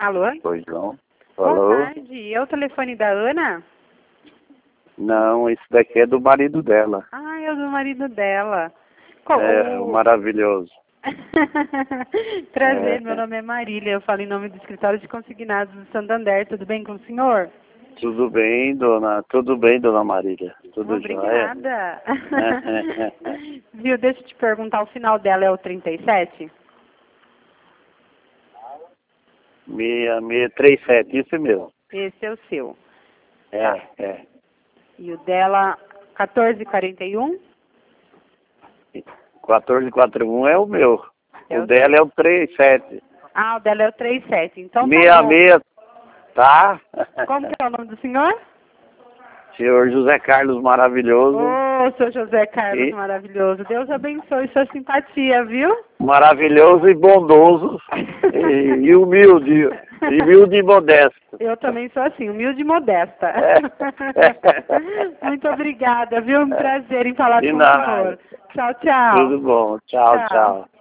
Alô? Oi, João. Boa Falou? tarde. É o telefone da Ana? Não, esse daqui é do marido dela. Ah, é o do marido dela. É, o maravilhoso. Prazer, meu nome é Marília. Eu falo em nome do escritório de consignados do Santander. Tudo bem com o senhor? Tudo bem, dona? Tudo bem, dona Marília? Tudo jóia? Obrigada. Viu, deixa eu te perguntar, o final dela é o 37? 6637, isso mesmo. Esse é o seu. É. E o dela, 1441? 1441 é o meu. É O o dela é o 37. Ah, o dela é o 37. Então tá bom. 66, tá? Como que é o nome do senhor? Senhor José Carlos Maravilhoso. Ô, seu José Carlos E maravilhoso. Deus abençoe sua simpatia, viu? maravilhoso e bondoso. E humilde. E humilde e modesto. Eu também sou assim, humilde e modesta. Muito obrigada, viu? Um prazer em falar De com o nada. senhor. Tchau, tchau. Tudo bom. Tchau, tchau.